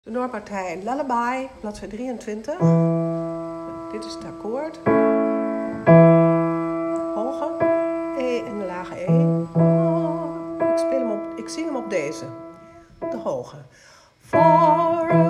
de Noorpartij Lullaby, bladzijde 23. Dit is het akkoord. Hoge E en de lage E. Ik zing hem op deze. De hoge. For